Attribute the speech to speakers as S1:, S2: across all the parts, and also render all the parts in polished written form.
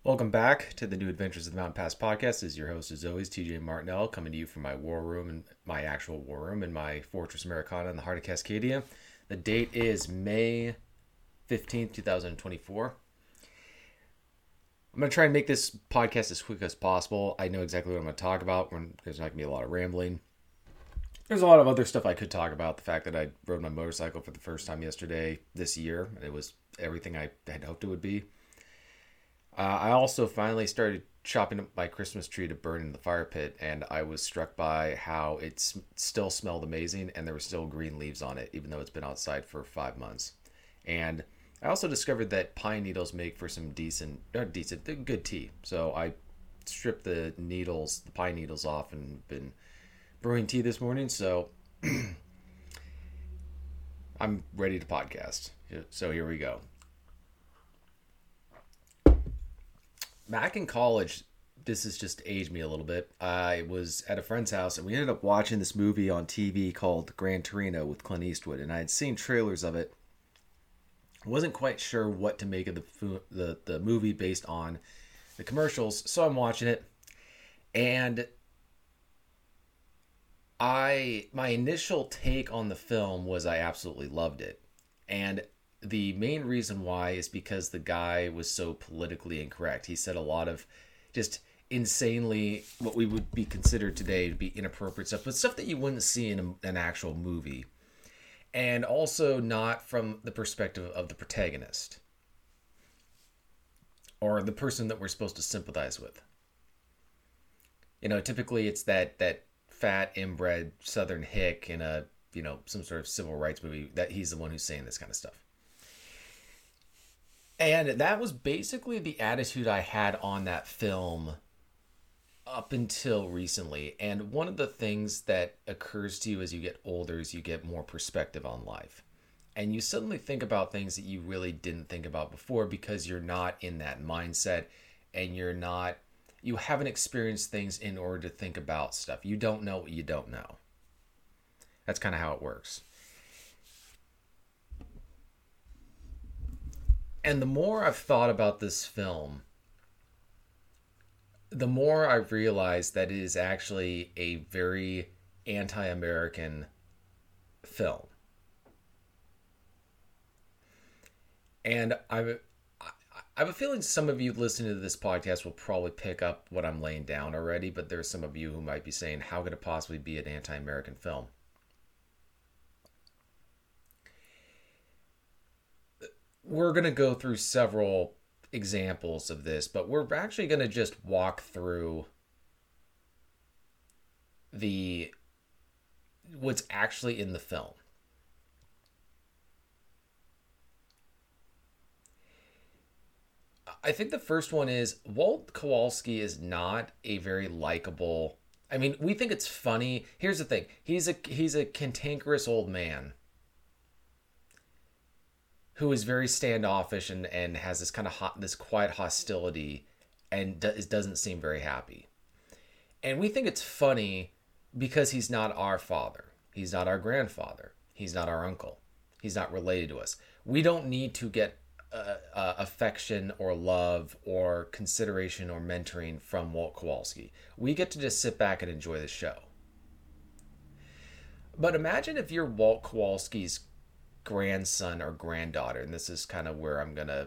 S1: Welcome back to the New Adventures of the Mountain Pass podcast. This is your host, as always, TJ Martinell, coming to you from my war room and my actual war room in my Fortress Americana in the heart of Cascadia. The date is May 15th, 2024. I'm going to try and make this podcast as quick as possible. I know exactly what I'm going to talk about. There's not going to be a lot of rambling. There's a lot of other stuff I could talk about. The fact that I rode my motorcycle for the first time this year. It was everything I had hoped it would be. I also finally started chopping up my Christmas tree to burn in the fire pit, and I was struck by how it still smelled amazing, and there were still green leaves on it, even though it's been outside for 5 months. And I also discovered that pine needles make for some good tea. So I stripped the pine needles off, and been brewing tea this morning. So I'm ready to podcast. So here we go. Back in college, this has just aged me a little bit. I was at a friend's house, and we ended up watching this movie on TV called Gran Torino with Clint Eastwood, and I had seen trailers of it. I wasn't quite sure what to make of the movie based on the commercials, so I'm watching it, and my initial take on the film was I absolutely loved it, and the main reason why is because the guy was so politically incorrect. He said a lot of just insanely what we would be considered today to be inappropriate stuff, but stuff that you wouldn't see in an actual movie. And also not from the perspective of the protagonist or the person that we're supposed to sympathize with. Typically it's that fat, inbred Southern hick in some sort of civil rights movie that he's the one who's saying this kind of stuff. And that was basically the attitude I had on that film up until recently. And one of the things that occurs to you as you get older is you get more perspective on life. And you suddenly think about things that you really didn't think about before because you're not in that mindset and you haven't experienced things in order to think about stuff. You don't know what you don't know. That's kind of how it works. And the more I've thought about this film, the more I've realized that it is actually a very anti-American film. And I have a feeling some of you listening to this podcast will probably pick up what I'm laying down already, but there's some of you who might be saying, how could it possibly be an anti-American film? We're going to go through several examples of this, but we're actually going to just walk through what's actually in the film. I think the first one is Walt Kowalski is not a very likable. I mean, we think it's funny. Here's the thing. He's a cantankerous old man who is very standoffish and has this kind of this quiet hostility and doesn't seem very happy. And we think it's funny because he's not our father. He's not our grandfather. He's not our uncle. He's not related to us. We don't need to get affection or love or consideration or mentoring from Walt Kowalski. We get to just sit back and enjoy the show. But imagine if you're Walt Kowalski's grandson or granddaughter, and this is kind of where I'm going to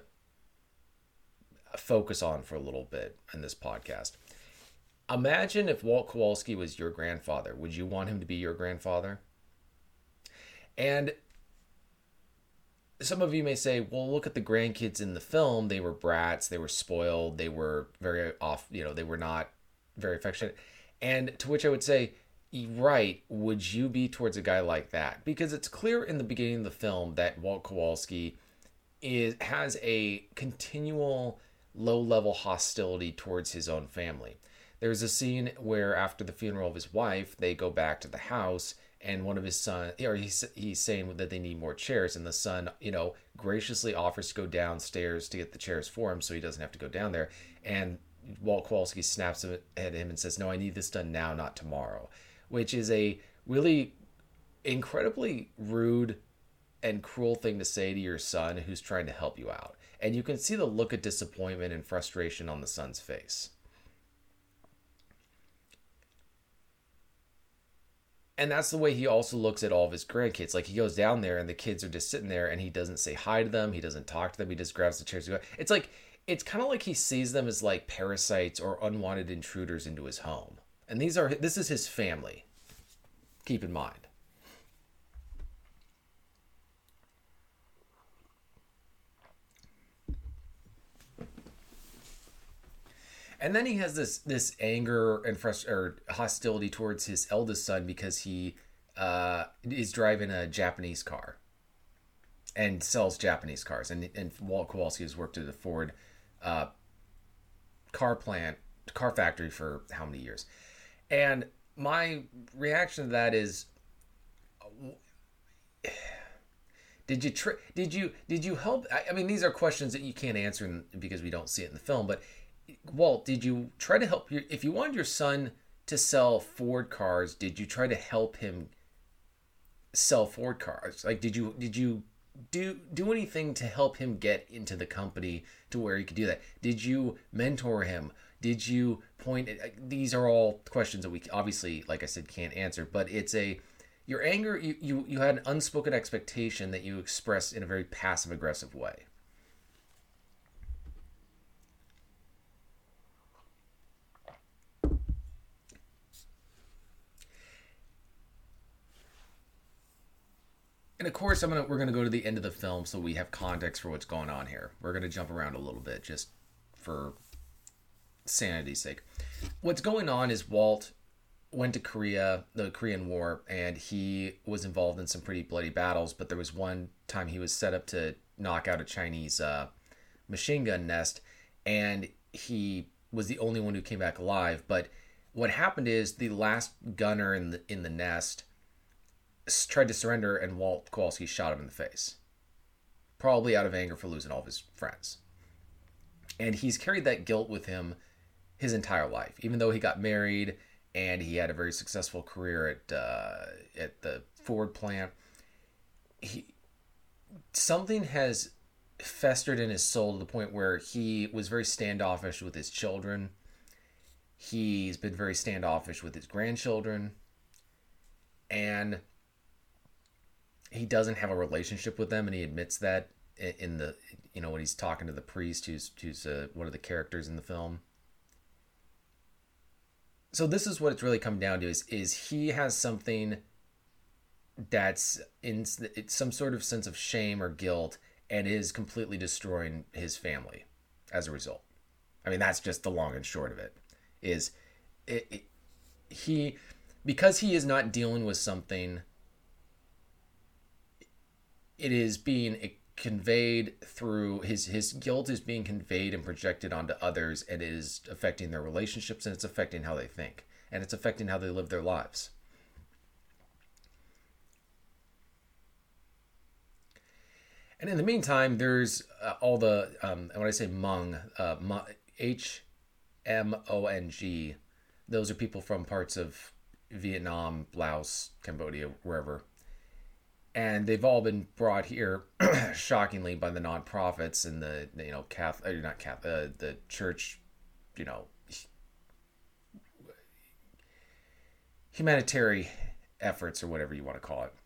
S1: focus on for a little bit in this podcast. Imagine if Walt Kowalski was your grandfather. Would you want him to be your grandfather? And some of you may say, well, look at the grandkids in the film. They were brats. They were spoiled. They were very they were not very affectionate. And to which I would say, right, would you be towards a guy like that? Because it's clear in the beginning of the film that Walt Kowalski has a continual low-level hostility towards his own family. There's a scene where after the funeral of his wife, they go back to the house, and one of his sons, or he's saying that they need more chairs, and the son, graciously offers to go downstairs to get the chairs for him so he doesn't have to go down there. And Walt Kowalski snaps at him and says, no, I need this done now, not tomorrow. Which is a really incredibly rude and cruel thing to say to your son who's trying to help you out. And you can see the look of disappointment and frustration on the son's face. And that's the way he also looks at all of his grandkids. Like, he goes down there and the kids are just sitting there and he doesn't say hi to them. He doesn't talk to them. He just grabs the chairs and goes. It's like, it's kind of like he sees them as like parasites or unwanted intruders into his home. And this is his family. Keep in mind. And then he has this anger and or hostility towards his eldest son because he is driving a Japanese car and sells Japanese cars. And Walt Kowalski has worked at a Ford car factory for how many years? And my reaction to that is, did you help? I mean, these are questions that you can't answer because we don't see it in the film, but Walt, did you try to help if you wanted your son to sell Ford cars, did you try to help him sell Ford cars? Like, did you do anything to help him get into the company to where he could do that? Did you mentor him? Did you point? These are all questions that we obviously, like I said, can't answer, but it's your anger, you had an unspoken expectation that you expressed in a very passive aggressive way. And of course, we're going to go to the end of the film so we have context for what's going on here. We're going to jump around a little bit just for sanity's sake. What's going on is Walt went to Korea, the Korean War, and he was involved in some pretty bloody battles, but there was one time he was set up to knock out a Chinese machine gun nest, and he was the only one who came back alive. But what happened is the last gunner in the nest tried to surrender, and Walt Kowalski shot him in the face, probably out of anger for losing all of his friends. And he's carried that guilt with him his entire life, even though he got married and he had a very successful career at the Ford plant. Something has festered in his soul to the point where he was very standoffish with his children. He's been very standoffish with his grandchildren, and he doesn't have a relationship with them, and he admits that in the, when he's talking to the priest who's one of the characters in the film. So this is what it's really come down to is he has something that's it's some sort of sense of shame or guilt, and is completely destroying his family as a result. I mean, that's just the long and short of it. Because he is not dealing with something, it is being conveyed through his guilt is being conveyed and projected onto others, and it is affecting their relationships, and it's affecting how they think, and it's affecting how they live their lives. And in the meantime, there's all the when I say Hmong, HMONG, those are people from parts of Vietnam, Laos, Cambodia, wherever. And they've all been brought here, shockingly, by the nonprofits and the the church, humanitarian efforts, or whatever you want to call it.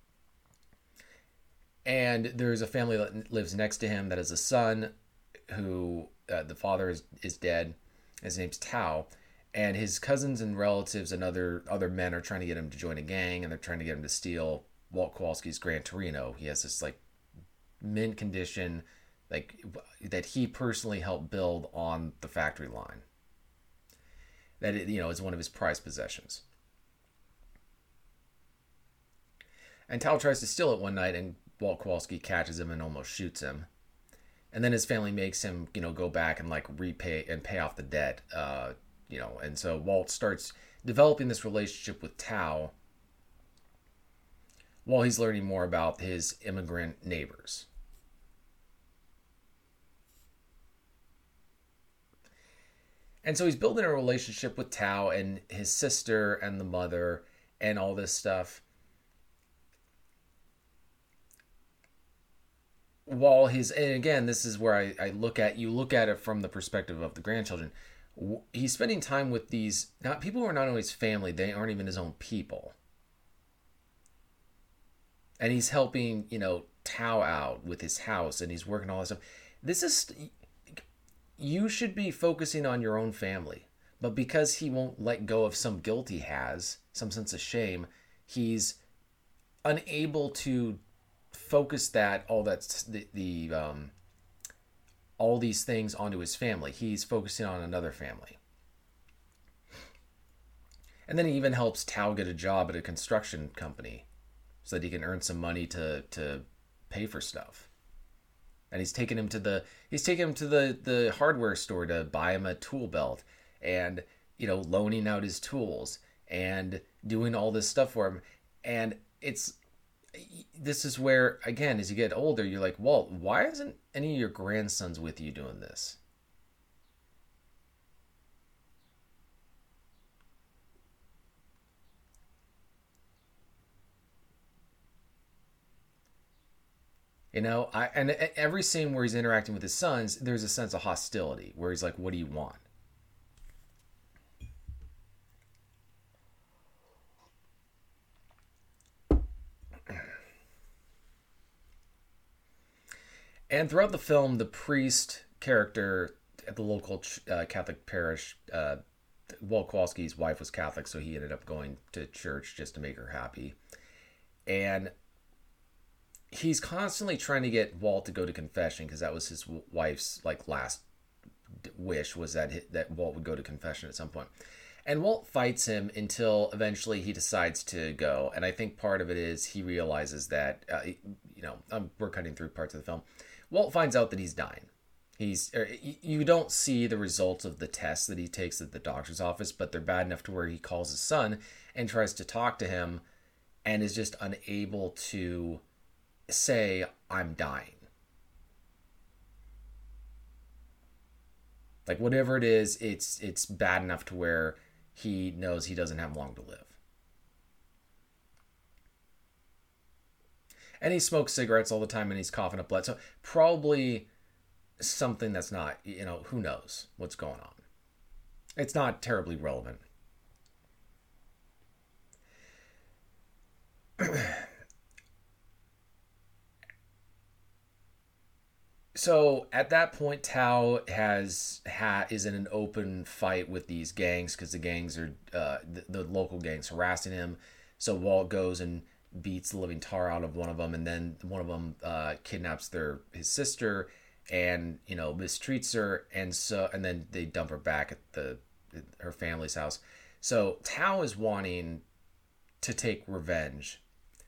S1: And there's a family that lives next to him that has a son who the father is dead. His name's Tao, and his cousins and relatives and other men are trying to get him to join a gang, and they're trying to get him to steal Walt Kowalski's Gran Torino. He has this mint condition that he personally helped build on the factory line. That is one of his prized possessions. And Tao tries to steal it one night, and Walt Kowalski catches him and almost shoots him. And then his family makes him go back and repay and pay off the debt. And so Walt starts developing this relationship with Tao, while he's learning more about his immigrant neighbors. And so he's building a relationship with Tao and his sister and the mother and all this stuff. while his, and again, this is where I look at, you look at it from the perspective of the grandchildren. He's spending time with these not people who are not only his family, they aren't even his own people, and he's helping Tao out with his house, and he's working all this stuff. This is, you should be focusing on your own family, but because he won't let go of some guilt he has, some sense of shame, he's unable to focus that all that's the all these things onto his family. He's focusing on another family. And then he even helps Tao get a job at a construction company so that he can earn some money to pay for stuff. And he's taking him to the hardware store to buy him a tool belt, and loaning out his tools and doing all this stuff for him. And this is where, again, as you get older, you're like, Walt, why isn't any of your grandsons with you doing this? And every scene where he's interacting with his sons, there's a sense of hostility where he's like, what do you want? And throughout the film, the priest character at the local Catholic parish, Walt Kowalski's wife was Catholic, so he ended up going to church just to make her happy. And he's constantly trying to get Walt to go to confession because that was his wife's last wish, was that Walt would go to confession at some point. And Walt fights him until eventually he decides to go. And I think part of it is he realizes that, we're cutting through parts of the film. Walt finds out that he's dying. You don't see the results of the tests that he takes at the doctor's office, but they're bad enough to where he calls his son and tries to talk to him and is just unable to say, I'm dying. Whatever it is, it's bad enough to where he knows he doesn't have long to live. And he smokes cigarettes all the time and he's coughing up blood. So probably something that's not, who knows what's going on. It's not terribly relevant. So at that point, Tao is in an open fight with these gangs because the gangs are the local gangs harassing him. So Walt goes and beats the living tar out of one of them, and then one of them kidnaps his sister and mistreats her, and then they dump her back at her family's house. So Tao is wanting to take revenge.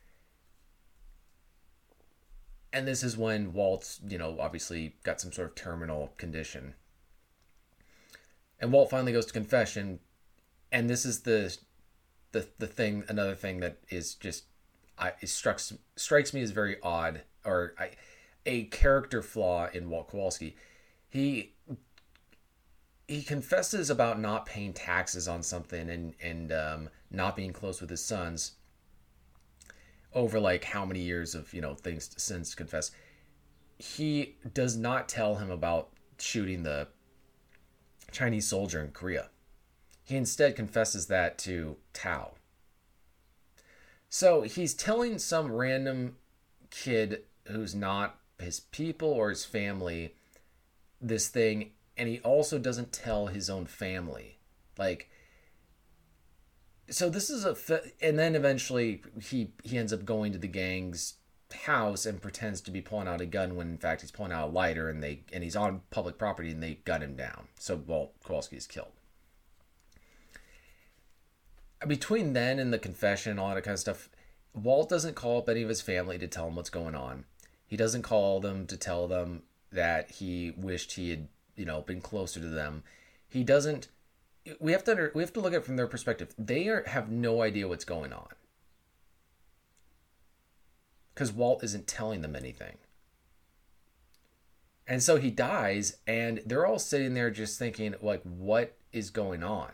S1: And this is when Walt's, obviously got some sort of terminal condition. And Walt finally goes to confession. And this is the thing, another thing that is just, it strikes me as very odd, or a character flaw in Walt Kowalski. He confesses about not paying taxes on something and not being close with his sons over how many years of things since to confess. He does not tell him about shooting the Chinese soldier in Korea. He instead confesses that to Tao. So he's telling some random kid who's not his people or his family this thing, and he also doesn't tell his own family. So this is and then eventually he ends up going to the gang's house and pretends to be pulling out a gun when in fact he's pulling out a lighter, and he's on public property and they gun him down. So Walt Kowalski is killed. Between then and the confession and all that kind of stuff, Walt doesn't call up any of his family to tell them what's going on. He doesn't call them to tell them that he wished he had, been closer to them. He doesn't. We have to look at it from their perspective. They have no idea what's going on because Walt isn't telling them anything. And so he dies, and they're all sitting there just thinking, what is going on?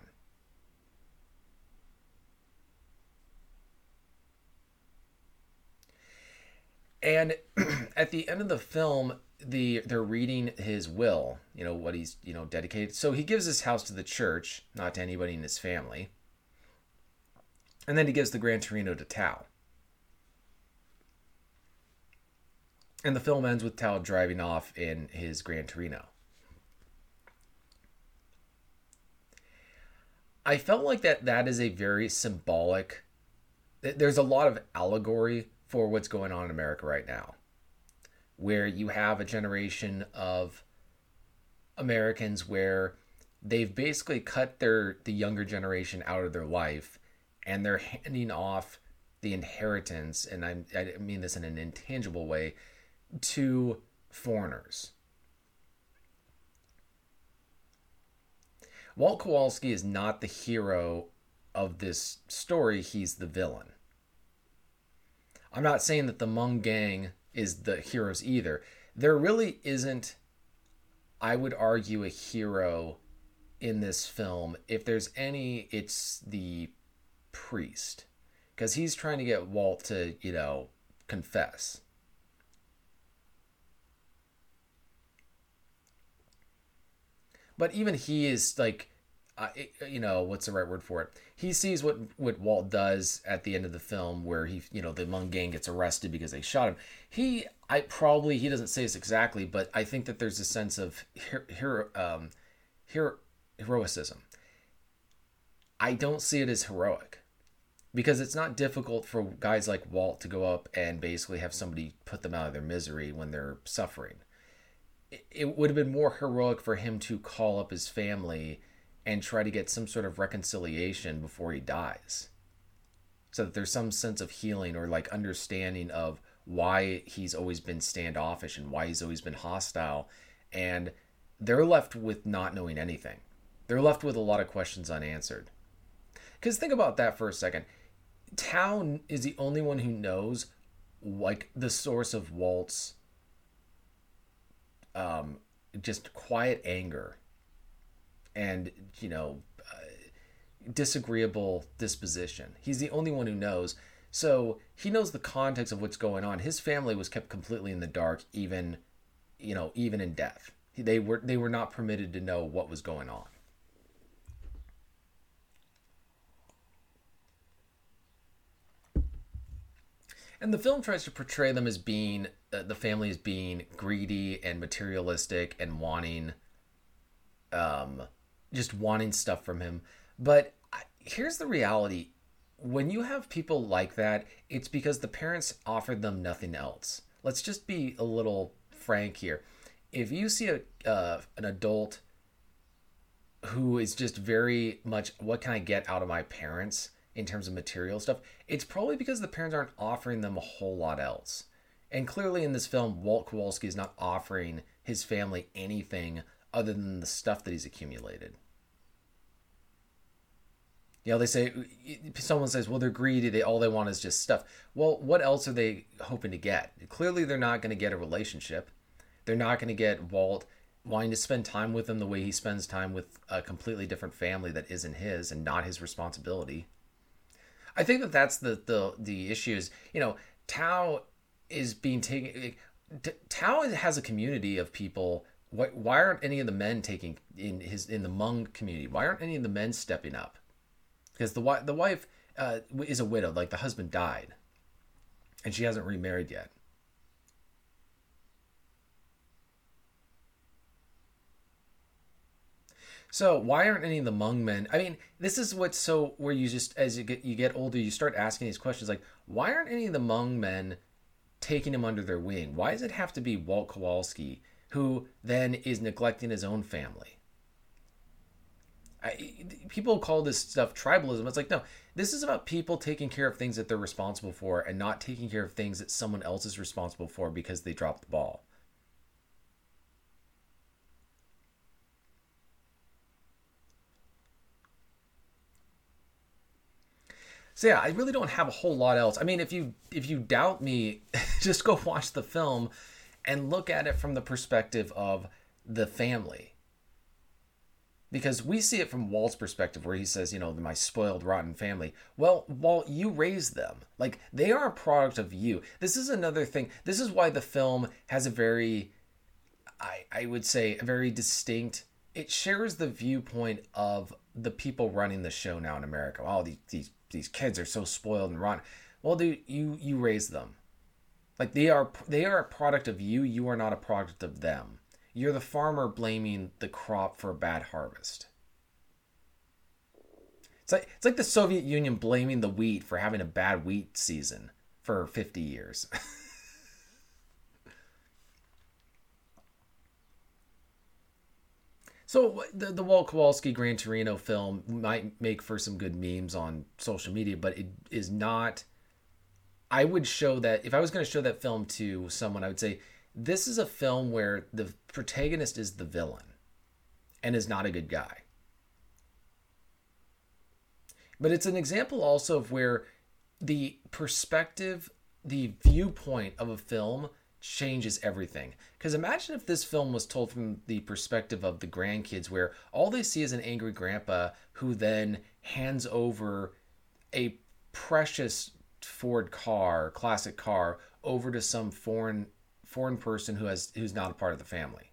S1: And at the end of the film, they're reading his will, what he's, dedicated. So he gives his house to the church, not to anybody in his family. And then he gives the Gran Torino to Tao. And the film ends with Tao driving off in his Gran Torino. I felt like that is a very symbolic... There's a lot of allegory for what's going on in America right now, where you have a generation of Americans where they've basically cut the younger generation out of their life, and they're handing off the inheritance, and I mean this in an intangible way, to foreigners. Walt Kowalski is not the hero of this story, he's the villain. I'm not saying that the Hmong gang is the heroes either. There really isn't, I would argue, a hero in this film. If there's any, it's the priest. Because he's trying to get Walt to, confess. But even he is like, what's the right word for it? He sees what Walt does at the end of the film, where he, the Hmong gang gets arrested because they shot him. He doesn't say this exactly, but I think that there's a sense of heroicism. I don't see it as heroic, because it's not difficult for guys like Walt to go up and basically have somebody put them out of their misery when they're suffering. It would have been more heroic for him to call up his family and try to get some sort of reconciliation before he dies, so that there's some sense of healing or like understanding of why he's always been standoffish and why he's always been hostile. And they're left with not knowing anything. They're left with a lot of questions unanswered. Because think about that for a second. Tao is the only one who knows, like, the source of Walt's just quiet anger and, disagreeable disposition. He's the only one who knows. So he knows the context of what's going on. His family was kept completely in the dark, even in death. They were not permitted to know what was going on. And the film tries to portray them as being, the family as being greedy and materialistic and wanting, just wanting stuff from him. But here's the reality. When you have people like that, it's because the parents offered them nothing else. Let's just be a little frank here. If you see an adult who is just very much, what can I get out of my parents in terms of material stuff, it's probably because the parents aren't offering them a whole lot else. And clearly in this film, Walt Kowalski is not offering his family anything other than the stuff that he's accumulated. They say, someone says, well, they're greedy. All they want is just stuff. Well, what else are they hoping to get? Clearly, they're not going to get a relationship. They're not going to get Walt wanting to spend time with them the way he spends time with a completely different family that isn't his and not his responsibility. I think that that's the issue is, Tao is being taken. Tao has a community of people. Why aren't any of the men taking in the Hmong community? Why aren't any of the men stepping up? Because the wife is a widow, like the husband died, and she hasn't remarried yet. So why aren't any of the Hmong men? I mean, this is what's so where you just, as you get older, you start asking these questions like, why aren't any of the Hmong men taking him under their wing? Why does it have to be Walt Kowalski, who then is neglecting his own family? People call this stuff tribalism. It's like, no, this is about people taking care of things that they're responsible for and not taking care of things that someone else is responsible for because they dropped the ball. So yeah, I really don't have a whole lot else. I mean, if you doubt me, just go watch the film and look at it from the perspective of the family. Because we see it from Walt's perspective where he says, my spoiled, rotten family. Well, Walt, you raised them. Like, they are a product of you. This is another thing. This is why the film has a very, I would say, a very distinct, it shares the viewpoint of the people running the show now in America. Oh, these kids are so spoiled and rotten. Well, dude, you raised them. Like, they are a product of you. You are not a product of them. You're the farmer blaming the crop for a bad harvest. It's like the Soviet Union blaming the wheat for having a bad wheat season for 50 years. So the Walt Kowalski Gran Torino film might make for some good memes on social media, but it is not. I would show that if I was going to show that film to someone, I would say, this is a film where the protagonist is the villain and is not a good guy. But it's an example also of where the perspective, the viewpoint of a film changes everything. Because imagine if this film was told from the perspective of the grandkids, where all they see is an angry grandpa who then hands over a precious Ford car, classic car, over to some foreign person who's not a part of the family.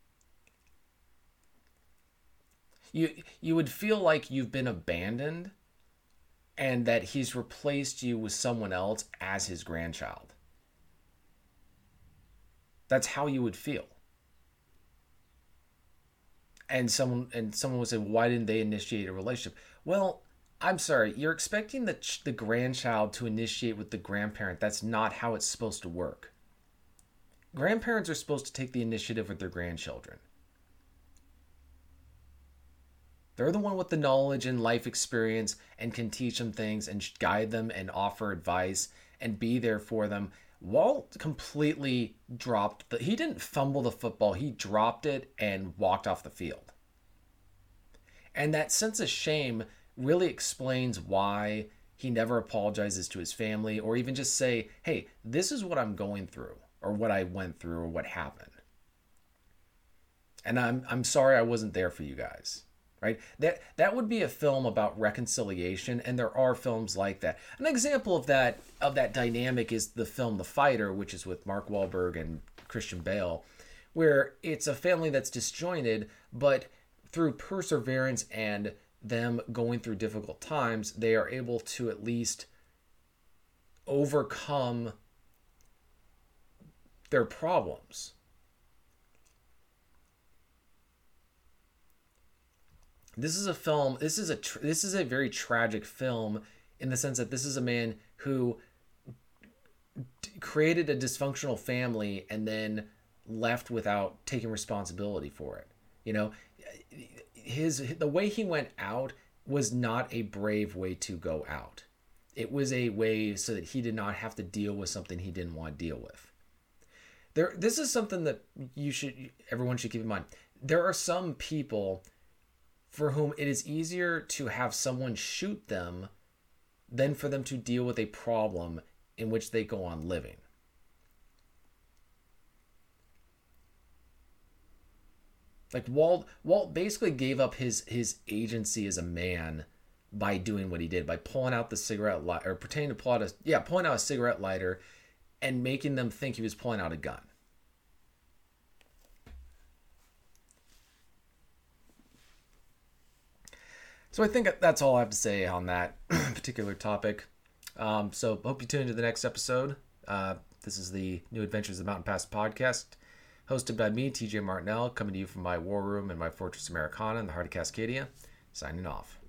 S1: You would feel like you've been abandoned and that he's replaced you with someone else as his grandchild. That's how you would feel. And someone would say, why didn't they initiate a relationship? Well, I'm sorry, you're expecting the grandchild to initiate with the grandparent. That's not how it's supposed to work. Grandparents are supposed to take the initiative with their grandchildren. They're the one with the knowledge and life experience and can teach them things and guide them and offer advice and be there for them. Walt completely he didn't fumble the football. He dropped it and walked off the field. And that sense of shame really explains why he never apologizes to his family or even just say, hey, this is what I'm going through or what I went through or what happened. And I'm sorry I wasn't there for you guys. Right? That would be a film about reconciliation, and there are films like that. An example of that dynamic is the film The Fighter, which is with Mark Wahlberg and Christian Bale, where it's a family that's disjointed, but through perseverance and them going through difficult times, they are able to at least overcome their problems. This is a film. This is a very tragic film in the sense that this is a man who created a dysfunctional family and then left without taking responsibility for it. The way he went out was not a brave way to go out. It was a way so that he did not have to deal with something he didn't want to deal with. This is something that everyone should keep in mind. There are some people for whom it is easier to have someone shoot them than for them to deal with a problem in which they go on living. Like Walt basically gave up his agency as a man by doing what he did, by pulling out the cigarette lighter, or pretending to pulling out a cigarette lighter and making them think he was pulling out a gun. So I think that's all I have to say on that particular topic. So hope you tune into the next episode. This is the New Adventures of the Mountain Pass podcast, hosted by me, TJ Martinell, coming to you from my war room in my Fortress Americana in the heart of Cascadia, signing off.